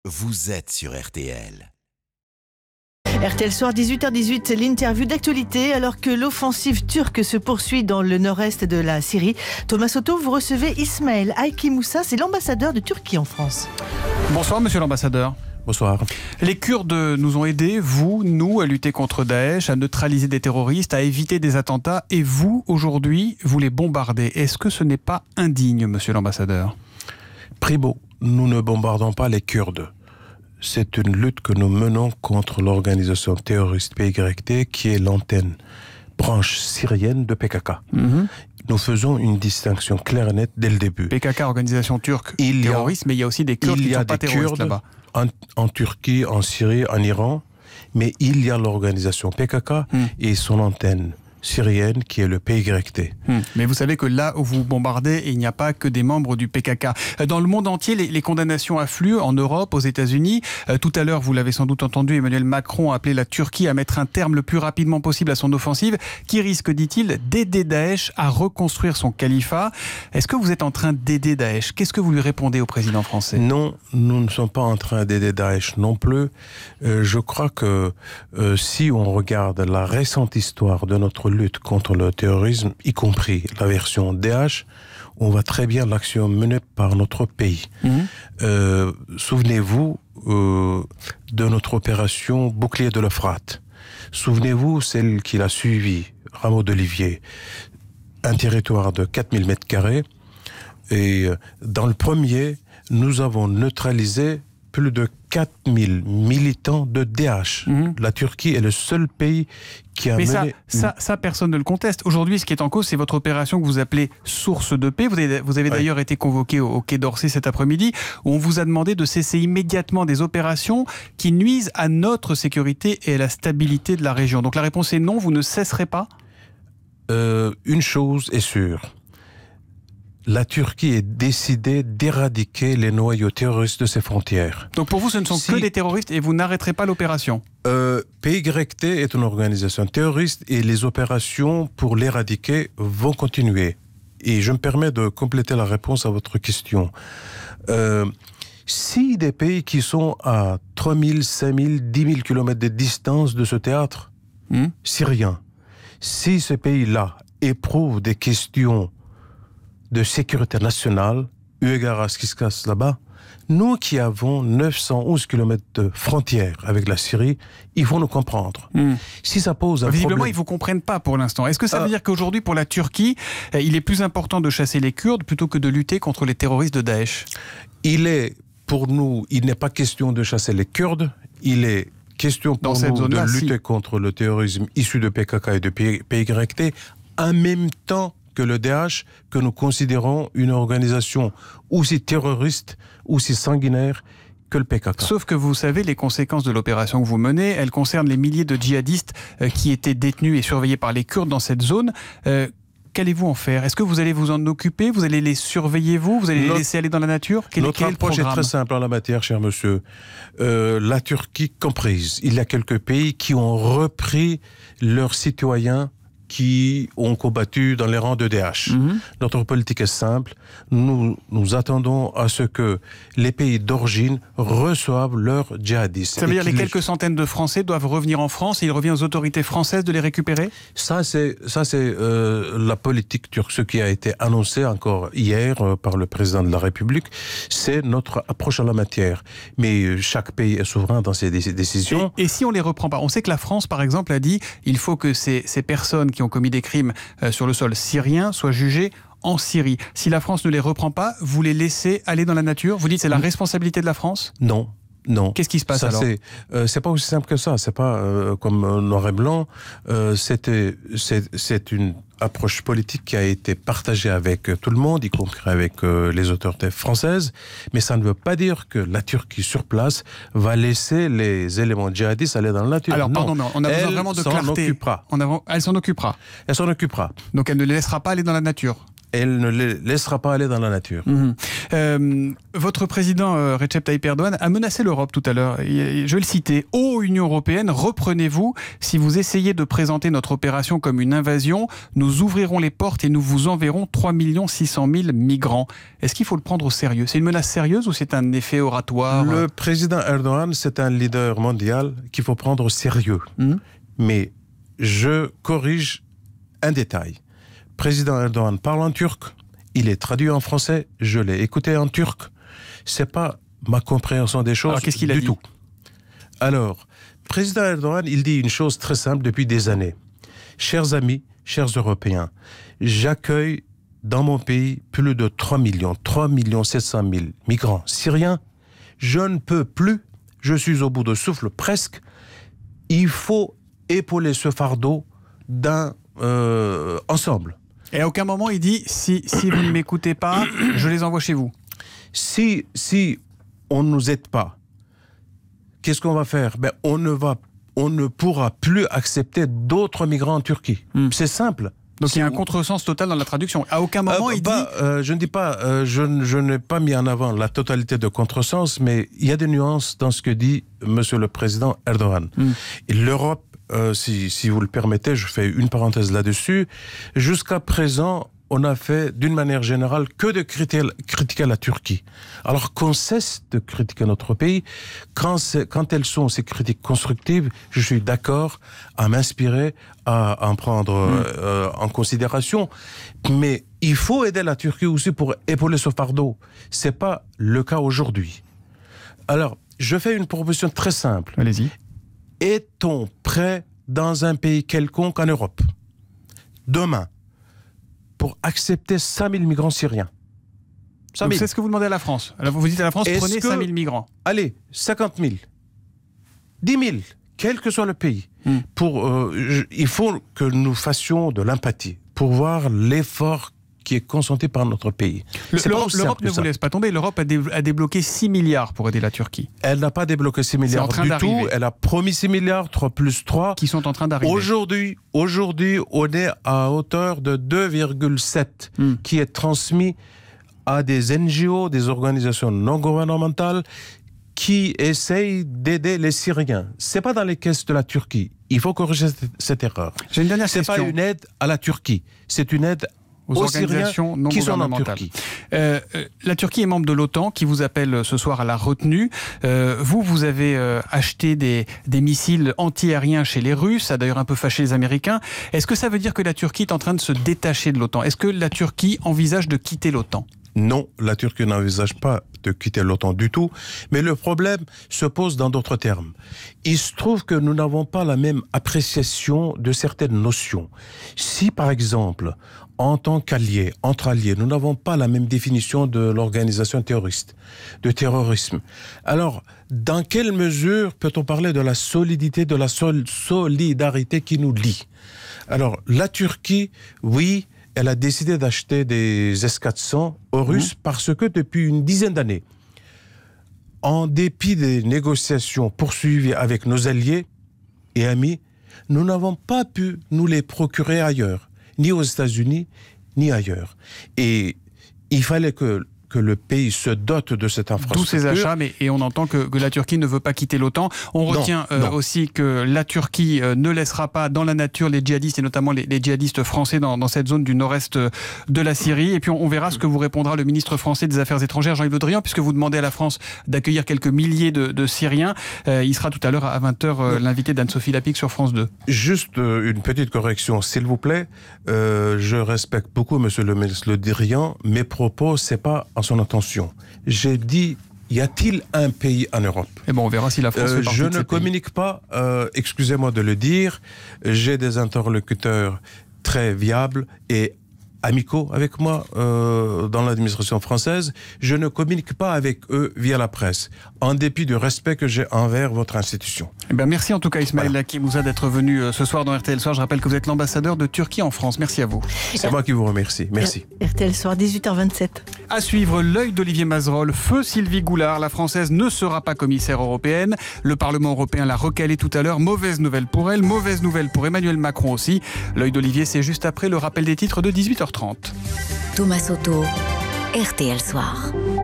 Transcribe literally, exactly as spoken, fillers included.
vous êtes sur R T L. R T L Soir, dix-huit heures dix-huit, l'interview d'actualité. Alors que l'offensive turque se poursuit dans le nord-est de la Syrie, Thomas Soto, vous recevez Ismaël Hayki Moussa, c'est l'ambassadeur de Turquie en France. Bonsoir monsieur l'ambassadeur. Bonsoir. Les Kurdes nous ont aidés, vous, nous, à lutter contre Daesh, à neutraliser des terroristes, à éviter des attentats. Et vous, aujourd'hui, vous les bombardez. Est-ce que ce n'est pas indigne, monsieur l'ambassadeur ? Primo, nous ne bombardons pas les Kurdes. C'est une lutte que nous menons contre l'organisation terroriste P Y T, qui est l'antenne branche syrienne de P K K. Mm-hmm. Nous faisons une distinction claire et nette dès le début. P K K, organisation turque il terroriste, a, mais il y a aussi des Kurdes qui ne sont pas terroristes là-bas. En, en Turquie, en Syrie, en Iran, mais il y a l'organisation P K K mm. et son antenne syrienne qui est le P Y T. Hum. Mais vous savez que là où vous bombardez, il n'y a pas que des membres du P K K. Dans le monde entier, les, les condamnations affluent, en Europe, aux États-Unis. Euh, tout à l'heure, vous l'avez sans doute entendu, Emmanuel Macron a appelé la Turquie à mettre un terme le plus rapidement possible à son offensive, qui risque, dit-il, d'aider Daesh à reconstruire son califat. Est-ce que vous êtes en train d'aider Daesh ? Qu'est-ce que vous lui répondez au président français ? Non, nous ne sommes pas en train d'aider Daesh non plus. Euh, je crois que euh, si on regarde la récente histoire de notre lutte contre le terrorisme, y compris la version D H, on voit très bien l'action menée par notre pays. Mmh. Euh, souvenez-vous euh, de notre opération Bouclier de l'Euphrate. Souvenez-vous celle qui l'a suivie, Rameau d'Olivier, un territoire de quatre mille mètres carrés. Et dans le premier, nous avons neutralisé plus de quatre mille militants de D H. Mmh. La Turquie est le seul pays qui a Mais mené... ça, ça, ça, personne ne le conteste. Aujourd'hui, ce qui est en cause, c'est votre opération que vous appelez Source de paix. Vous avez, vous avez ouais. d'ailleurs été convoqué au, au Quai d'Orsay cet après-midi, où on vous a demandé de cesser immédiatement des opérations qui nuisent à notre sécurité et à la stabilité de la région. Donc la réponse est non, vous ne cesserez pas ? euh, Une chose est sûre. La Turquie est décidée d'éradiquer les noyaux terroristes de ses frontières. Donc pour vous, ce ne sont si, que des terroristes et vous n'arrêterez pas l'opération ? euh, P Y T est une organisation terroriste et les opérations pour l'éradiquer vont continuer. Et je me permets de compléter la réponse à votre question. Euh, si des pays qui sont à trois mille, cinq mille, dix mille kilomètres de distance de ce théâtre mmh. syrien, si ces pays-là éprouvent des questions de sécurité nationale, eu égard à ce qui se passe là-bas, nous qui avons neuf cent onze kilomètres de frontières avec la Syrie, ils vont nous comprendre. Mmh. Si ça pose un Visiblement, problème... ils ne vous comprennent pas pour l'instant. Est-ce que ça veut euh... dire qu'aujourd'hui, pour la Turquie, il est plus important de chasser les Kurdes plutôt que de lutter contre les terroristes de Daesh ? Il est, pour nous, il n'est pas question de chasser les Kurdes, il est question pour Dans nous de lutter si. contre le terrorisme issu de P K K et de P Y T, en même temps que le D H, que nous considérons une organisation aussi terroriste, aussi sanguinaire que le P K K. Sauf que vous savez, les conséquences de l'opération que vous menez, elles concernent les milliers de djihadistes euh, qui étaient détenus et surveillés par les Kurdes dans cette zone. Euh, qu'allez-vous en faire ? Est-ce que vous allez vous en occuper ? Vous allez les surveiller, vous ? Vous allez les notre, laisser aller dans la nature ? Quel, Notre quel approche est très simple en la matière, cher monsieur. Euh, la Turquie comprise. Il y a quelques pays qui ont repris leurs citoyens qui ont combattu dans les rangs de D H. Mmh. Notre politique est simple. Nous, nous attendons à ce que les pays d'origine reçoivent leurs djihadistes. Ça veut dire que les quelques centaines de Français doivent revenir en France et il revient aux autorités françaises de les récupérer ? Ça, c'est, ça, c'est euh, la politique turque. Ce qui a été annoncé encore hier euh, par le président de la République, c'est notre approche à la matière. Mais chaque pays est souverain dans ses dé- décisions. Et, et si on les reprend pas ? On sait que la France, par exemple, a dit il faut que ces, ces personnes qui ont commis des crimes euh, sur le sol syrien soient jugés en Syrie. Si la France ne les reprend pas, vous les laissez aller dans la nature ? Vous dites que c'est la responsabilité de la France ? Non. Non. Qu'est-ce qui se passe ça, alors ? c'est, euh, c'est pas aussi simple que ça. C'est pas euh, comme euh, noir et blanc. Euh, c'était, c'est, c'est une approche politique qui a été partagée avec tout le monde, y compris avec euh, les autorités françaises. Mais ça ne veut pas dire que la Turquie sur place va laisser les éléments djihadistes aller dans la nature. Alors, pardon, non. mais on a besoin elle vraiment de s'en clarté. Occupera. On a, elle s'en occupera. Elle s'en occupera. Donc elle ne les laissera pas aller dans la nature. elle ne les laissera pas aller dans la nature. Mmh. Euh, votre président euh, Recep Tayyip Erdogan a menacé l'Europe tout à l'heure. Je vais le citer. « Ô Union européenne, reprenez-vous. Si vous essayez de présenter notre opération comme une invasion, nous ouvrirons les portes et nous vous enverrons trois millions six cent mille migrants. » Est-ce qu'il faut le prendre au sérieux? C'est une menace sérieuse ou c'est un effet oratoire? Le président Erdogan, c'est un leader mondial qu'il faut prendre au sérieux. Mmh. Mais je corrige un détail. Président Erdogan parle en turc, il est traduit en français, je l'ai écouté en turc. C'est pas ma compréhension des choses. Alors, qu'est-ce qu'il a du dit? tout. Alors, président Erdogan, il dit une chose très simple depuis des années. Chers amis, chers Européens, j'accueille dans mon pays plus de trois millions, trois millions sept cent mille migrants syriens. Je ne peux plus, je suis au bout de souffle presque. Il faut épauler ce fardeau d'un euh, ensemble. Et à aucun moment il dit si, si vous ne m'écoutez pas, je les envoie chez vous. Si, si on ne nous aide pas, qu'est-ce qu'on va faire? Ben, on, ne va, on ne pourra plus accepter d'autres migrants en Turquie. Mm. C'est simple. Donc il y a un contresens total dans la traduction. À aucun moment euh, il bah, dit... Euh, je ne dis pas, euh, je, je n'ai pas mis en avant la totalité de contresens, mais il y a des nuances dans ce que dit Monsieur le Président Erdogan. Mm. Et l'Europe, Euh, si, si vous le permettez, je fais une parenthèse là-dessus. Jusqu'à présent, on a fait d'une manière générale que de critiquer, critiquer la Turquie. Alors qu'on cesse de critiquer notre pays, quand, quand elles sont ces critiques constructives, je suis d'accord à m'inspirer, à, à en prendre mmh. euh, en considération. Mais il faut aider la Turquie aussi pour épauler ce fardeau. C'est pas le cas aujourd'hui. Alors, je fais une proposition très simple. Allez-y. Est-on prêt dans un pays quelconque en Europe, demain, pour accepter cinq mille migrants syriens? Donc c'est ce que vous demandez à la France. Alors vous dites à la France, Est-ce prenez que, cinq mille migrants. Allez, cinquante mille, dix mille, quel que soit le pays. Hmm. Pour, euh, je, il faut que nous fassions de l'empathie pour voir l'effort qui est consenti par notre pays. Le, L'Europe, l'Europe ne vous laisse pas tomber. L'Europe a, dé, a débloqué six milliards pour aider la Turquie. Elle n'a pas débloqué six milliards du tout. Elle a promis six milliards, trois plus trois. Qui sont en train d'arriver. Aujourd'hui, aujourd'hui on est à hauteur de deux virgule sept hmm. qui est transmis à des N G O, des organisations non gouvernementales qui essayent d'aider les Syriens. Ce n'est pas dans les caisses de la Turquie. Il faut corriger cette, cette erreur. J'ai une dernière C'est question. Ce n'est pas une aide à la Turquie. C'est une aide aux, aux organisations non qui gouvernementales. Euh, la Turquie est membre de l'OTAN, qui vous appelle ce soir à la retenue. Euh, vous, vous avez euh, acheté des, des missiles anti-aériens chez les Russes, ça a d'ailleurs un peu fâché les Américains. Est-ce que ça veut dire que la Turquie est en train de se détacher de l'OTAN? Est-ce que la Turquie envisage de quitter l'OTAN? Non, la Turquie n'envisage pas de quitter l'OTAN du tout, mais le problème se pose dans d'autres termes. Il se trouve que nous n'avons pas la même appréciation de certaines notions. Si, par exemple, en tant qu'alliés, entre alliés, nous n'avons pas la même définition de l'organisation terroriste, de terrorisme, alors, dans quelle mesure peut-on parler de la solidité, de la sol- solidarité qui nous lie? Alors, la Turquie, oui, elle a décidé d'acheter des S quatre cents aux Russes mmh. parce que depuis une dizaine d'années, en dépit des négociations poursuivies avec nos alliés et amis, nous n'avons pas pu nous les procurer ailleurs, ni aux États-Unis, ni ailleurs. Et il fallait que que le pays se dote de cette infrastructure. Tous ces achats, mais, et on entend que, que la Turquie ne veut pas quitter l'OTAN. On non, retient euh, aussi que la Turquie euh, ne laissera pas dans la nature les djihadistes, et notamment les, les djihadistes français dans, dans cette zone du nord-est de la Syrie. Et puis on, on verra ce que vous répondra le ministre français des Affaires étrangères, Jean-Yves Le Drian, puisque vous demandez à la France d'accueillir quelques milliers de, de Syriens. Euh, il sera tout à l'heure à vingt heures euh, l'invité d'Anne-Sophie Lapix sur France deux. Juste euh, une petite correction, s'il vous plaît. Euh, je respecte beaucoup monsieur le ministre Le Drian. Mes propos, c'est pas en son intention. J'ai dit, y a-t-il un pays en Europe? Et bon, on verra si la France euh, fait partie Je de ne ces communique pays. pas, euh, excusez-moi de le dire, j'ai des interlocuteurs très viables et amicaux avec moi euh, dans l'administration française. Je ne communique pas avec eux via la presse, en dépit du respect que j'ai envers votre institution. Eh bien, merci en tout cas Ismaël voilà. Laki Moussa d'être venu ce soir dans R T L Soir. Je rappelle que vous êtes l'ambassadeur de Turquie en France. Merci à vous. C'est R- moi qui vous remercie. Merci. R T L Soir, dix-huit heures vingt-sept. À suivre, l'œil d'Olivier Mazerolle. Feu Sylvie Goulard. La Française ne sera pas commissaire européenne. Le Parlement européen l'a recalée tout à l'heure. Mauvaise nouvelle pour elle. Mauvaise nouvelle pour Emmanuel Macron aussi. L'œil d'Olivier, c'est juste après le rappel des titres de dix-huit heures trente. Thomas Soto, R T L Soir.